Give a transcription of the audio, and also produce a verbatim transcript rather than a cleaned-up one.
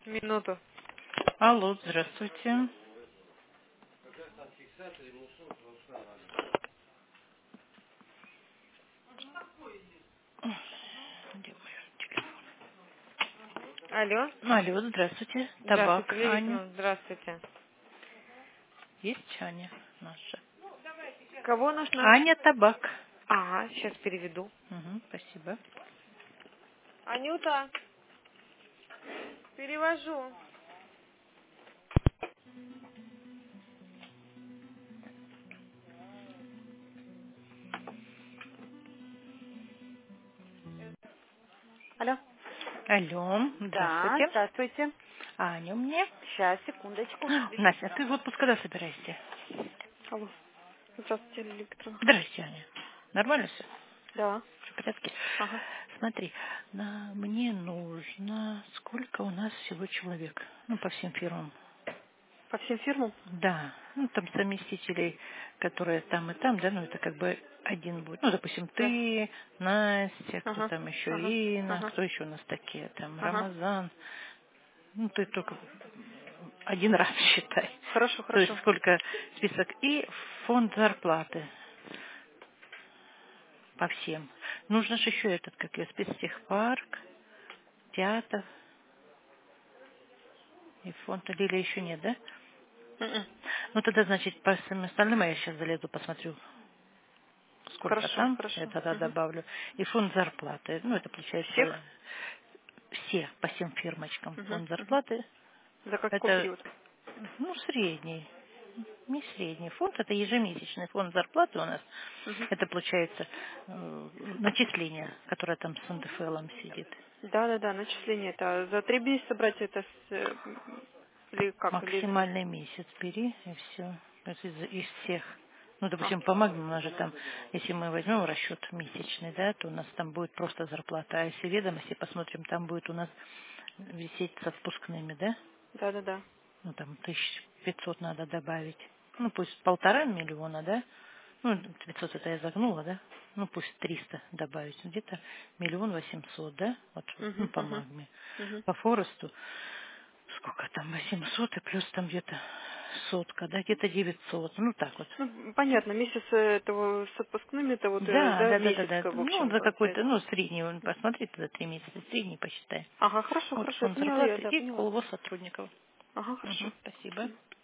Минуту. Алло, здравствуйте. Где мой телефон? Алло. Алло, здравствуйте. Здравствуйте, Табак, Лилия Аня. Викторовна, здравствуйте. Есть Аня наша? Кого нужно? Аня Табак. Ага, сейчас переведу. Угу, спасибо. Анюта, перевожу. Алло. Алло, Да, здравствуйте. здравствуйте. Аня мне. Сейчас, секундочку. Настя, ты в отпуск когда собираешься? Алло. Здравствуйте, Лилия Викторовна. Здрасте, Аня. Нормально все? Да. Все в порядке? Ага. Смотри, на, мне нужно... Сколько у нас всего человек? Ну, по всем фирмам. По всем фирмам? Да, ну там заместителей, которые там и там, да, ну это как бы один будет. Ну, допустим, Да. ты, Настя, кто Ага. там еще, Ага. Инна, Ага. кто еще у нас такие, там, Ага. Рамазан. Ну, ты только один раз считай. Хорошо, То есть хорошо. сколько список. И фонд зарплаты по всем. Нужно же еще этот, как ее, спецтехпарк, театр и фонд Лилия еще нет, да? Мгм. Ну, тогда, значит, по всем остальным я сейчас залезу, посмотрю, сколько Хорошо, там, я хорошо. тогда Мгм. добавлю. И фонд зарплаты. Ну, это получается Всех? все по всем фирмочкам. Мгм. Фонд Мгм. зарплаты, За какой это, период? ну, средний. Не средний фонд, это ежемесячный фонд зарплаты у нас. Угу. Это получается э, начисление, которое там с эн дэ эф элом сидит. Да, да, да, начисление это за три месяца брать это с, э, м, или как, или Максимальный месяц бери, и все. Из, из всех. Ну, а, допустим, по Магну у нас же там, если мы возьмем расчет месячный, да, то у нас там будет просто зарплата. А если ведомости посмотрим, там будет у нас висеть с отпускными, да? да, да, да. Ну, там тысяч пятьсот надо добавить. Ну, пусть полтора миллиона, да? Ну, пятьсот это я загнула, да? Ну, пусть триста добавить. Где-то миллион восемьсот, да? Вот, ну, Угу, по угу, Магме. угу. По Форесту сколько там, восемьсот и плюс там где-то сотка, да, где-то девятьсот, ну так вот. Ну, понятно, месяц э, этого с отпускными, это вот э, Да, за да, да, да, да. месяцка, в Ну, общем, за какой-то, получается. ну, средний, вон, посмотри туда три месяца, средний посчитай. Ага, хорошо, Вот хорошо, я фонд поняла, я, зарплаты да, и поняла. полового сотрудников. Ага, Угу, хорошо. спасибо.